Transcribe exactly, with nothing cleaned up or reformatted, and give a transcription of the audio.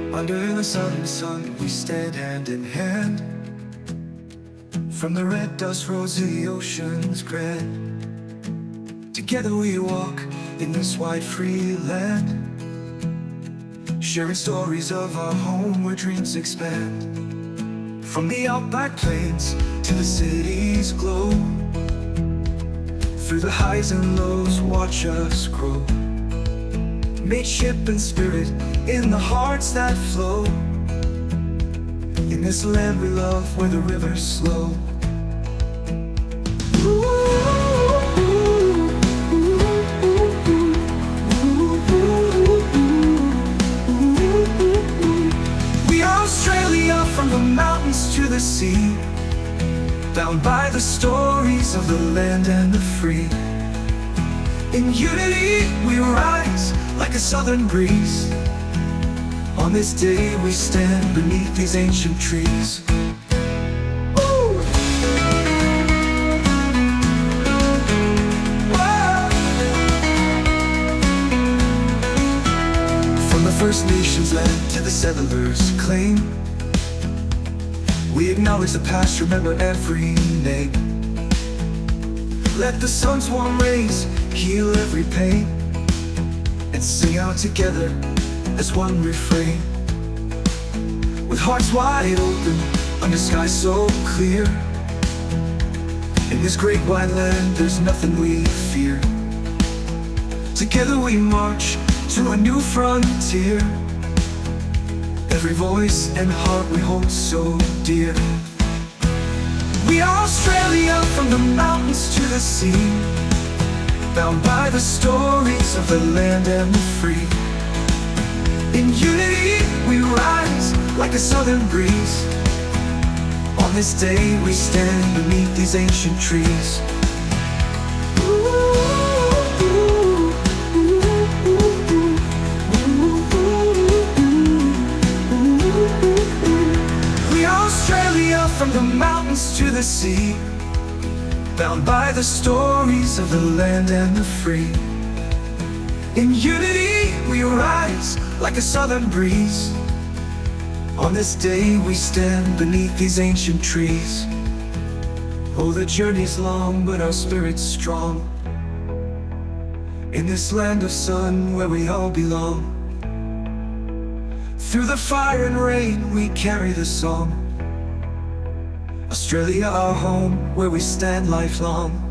Under the southern sun we stand hand in hand. From the red dust roads to the ocean's grand, together we walk in this wide free land, sharing stories of our home where dreams expand. From the outback plains to the city's glow, through the highs and lows watch us grow, mateship and spirit in the hearts that flow. In this land we love where the rivers flow. We are Australia, from the mountains to the sea, bound by the stories of the land and the free. In unity we rise like a southern breeze. On this day we stand beneath these ancient trees. Woo! Whoa! From the First Nations land to the settlers' claim, we acknowledge the past, remember every name. Let the sun's warm rays heal every pain, and sing out together as one refrain. With hearts wide open under skies so clear, in this great wide land there's nothing we fear. Together we march to a new frontier, every voice and heart we hold so dear. We are Australia, from the mountains to the sea, bound by the stories of the land and the free. In unity we rise like a southern breeze. On this day we stand beneath these ancient trees. We are Australia, from the mountains to the sea, bound by the stories of the land and the free. In unity we rise like a southern breeze. On this day we stand beneath these ancient trees. Oh, the journey's long, but our spirit's strong. In this land of sun where we all belong, through the fire and rain we carry the song. Australia, our home, where we stand lifelong.